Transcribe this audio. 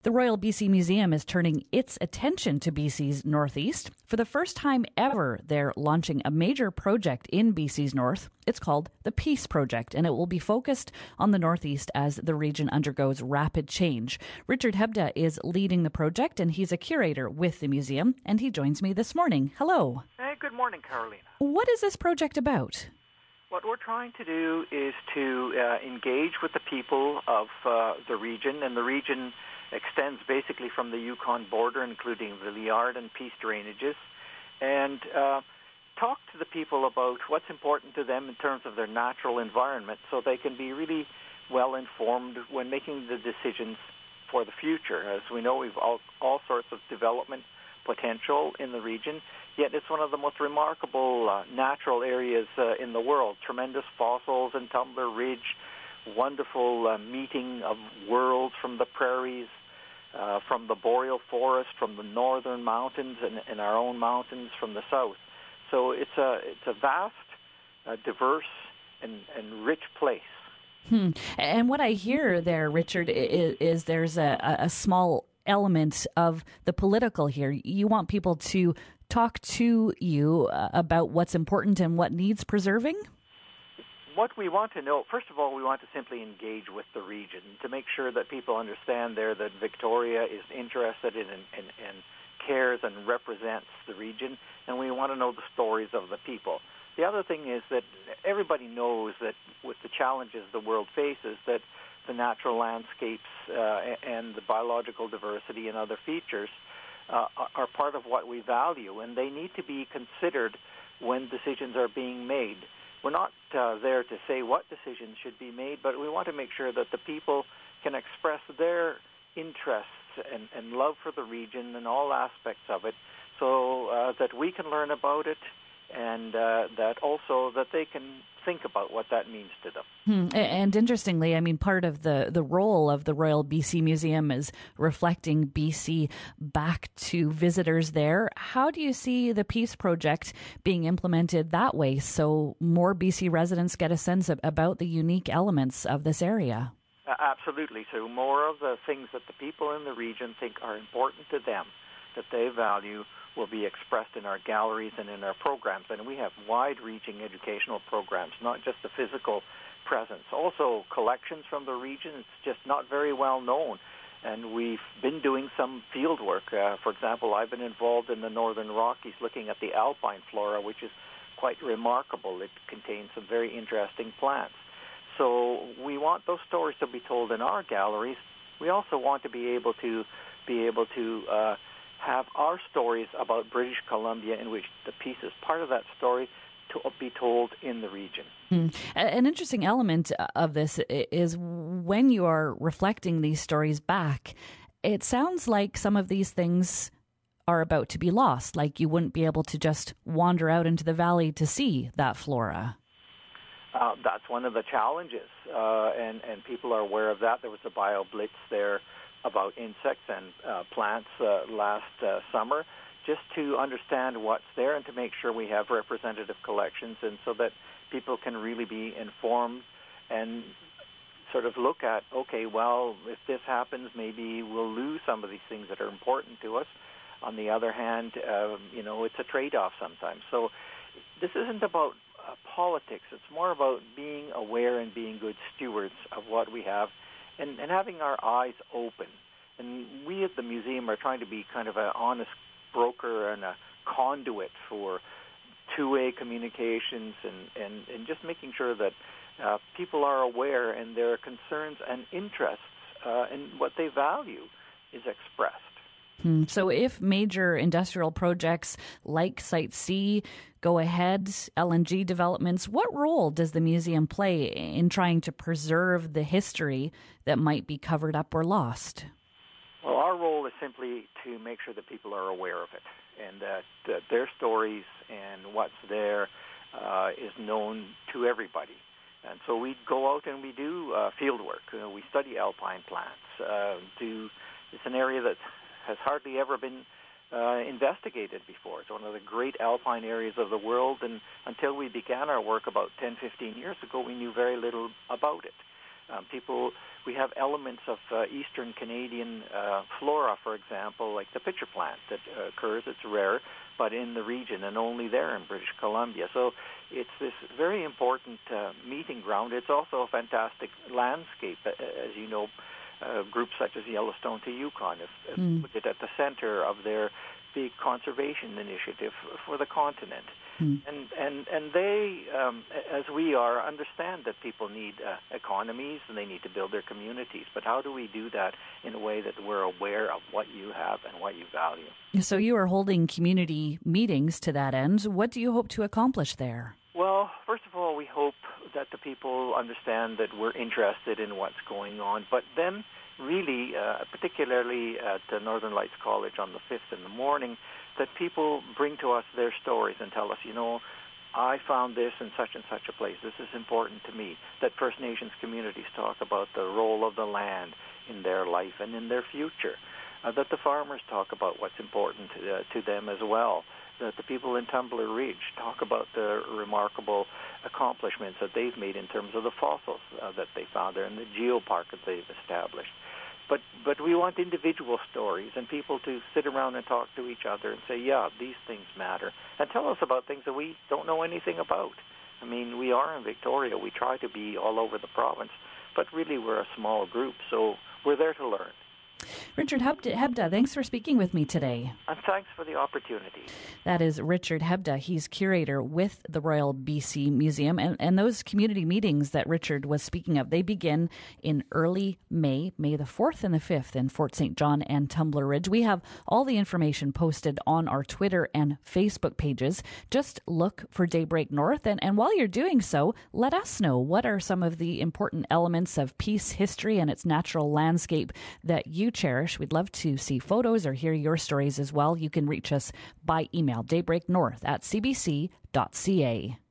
The Royal BC Museum is turning its attention to BC's Northeast. For the first time ever, they're launching a major project in BC's North. It's called the Peace Project, and it will be focused on the Northeast as the region undergoes rapid change. Richard Hebda is leading the project, and he's a curator with the museum, and he joins me this morning. Hello. Hey, good morning, Carolina. What is this project about? What we're trying to do is to engage with the people of the region, and the region extends basically from the Yukon border, including the Liard and Peace drainages, and talk to the people about what's important to them in terms of their natural environment so they can be really well informed when making the decisions for the future. As we know, we've all sorts of development potential in the region, yet it's one of the most remarkable natural areas in the world. Tremendous fossils in Tumbler Ridge, wonderful meeting of worlds from the prairies, from the boreal forest, from the northern mountains, and our own mountains from the south. So it's a vast, diverse, and rich place. And what I hear there, Richard, is there's a small element of the political here. You want people to talk to you about what's important and what needs preserving? What we want to know, first of all, we want to simply engage with the region to make sure that people understand there that Victoria is interested in and cares and represents the region, and we want to know the stories of the people. The other thing is that everybody knows that with the challenges the world faces, that the natural landscapes and the biological diversity and other features are part of what we value, and they need to be considered when decisions are being made. We're not there to say what decisions should be made, but we want to make sure that the people can express their interests and love for the region and all aspects of it so that we can learn about it and that also that they can think about what that means to them. And interestingly, I mean, part of the role of the Royal BC Museum is reflecting BC back to visitors there. How do you see the Peace Project being implemented that way so more BC residents get a sense about the unique elements of this area? Absolutely. So more of the things that the people in the region think are important to them, that they value, will be expressed in our galleries and in our programs. And we have wide-reaching educational programs, not just the physical presence. Also, collections from the region, it's just not very well known. And we've been doing some field work. For example, I've been involved in the Northern Rockies looking at the alpine flora, which is quite remarkable. It contains some very interesting plants. So we want those stories to be told in our galleries. We also want to be able to have our stories about British Columbia, in which the Peace is part of that story, to be told in the region. An interesting element of this is when you are reflecting these stories back, it sounds like some of these things are about to be lost, like you wouldn't be able to just wander out into the valley to see that flora. That's one of the challenges, and people are aware of that. There was a bio-blitz there about insects and plants last summer, just to understand what's there and to make sure we have representative collections, and so that people can really be informed and sort of look at, okay, well, if this happens, maybe we'll lose some of these things that are important to us. On the other hand, it's a trade-off sometimes. So this isn't about politics. It's more about being aware and being good stewards of what we have and having our eyes open. And we at the museum are trying to be kind of an honest broker and a conduit for two-way communications and just making sure that people are aware and their concerns and interests and what they value is expressed. So if major industrial projects like Site C go ahead, LNG developments, what role does the museum play in trying to preserve the history that might be covered up or lost? Well, our role is simply to make sure that people are aware of it and that their stories and what's there is known to everybody. And so we go out and we do field work. We study alpine plants. It's an area that has hardly ever been investigated before. It's one of the great alpine areas of the world, and until we began our work about 10, 15 years ago, we knew very little about it. We have elements of Eastern Canadian flora, for example, like the pitcher plant that occurs. It's rare, but in the region and only there in British Columbia. So it's this very important meeting ground. It's also a fantastic landscape, as you know. Groups such as Yellowstone to Yukon have put it at the center of their big conservation initiative for the continent. And they, as we are, understand that people need economies and they need to build their communities. But how do we do that in a way that we're aware of what you have and what you value? So you are holding community meetings to that end. What do you hope to accomplish there? Well, first of all, we hope that the people understand that we're interested in what's going on. But then really, particularly at the Northern Lights College on the 5th in the morning, that people bring to us their stories and tell us, I found this in such and such a place. This is important to me. That First Nations communities talk about the role of the land in their life and in their future. That the farmers talk about what's important to them as well. That the people in Tumbler Ridge talk about the remarkable accomplishments that they've made in terms of the fossils that they found there and the geopark that they've established. But we want individual stories and people to sit around and talk to each other and say, yeah, these things matter, and tell us about things that we don't know anything about. I mean, we are in Victoria. We try to be all over the province, but really we're a small group, so we're there to learn. Richard Hebda, thanks for speaking with me today. And thanks for the opportunity. That is Richard Hebda. He's curator with the Royal BC Museum. And those community meetings that Richard was speaking of, they begin in early May the 4th and the 5th in Fort St. John and Tumbler Ridge. We have all the information posted on our Twitter and Facebook pages. Just look for Daybreak North. And while you're doing so, let us know what are some of the important elements of Peace history and its natural landscape that you cherish. We'd love to see photos or hear your stories as well. You can reach us by email, daybreaknorth@cbc.ca.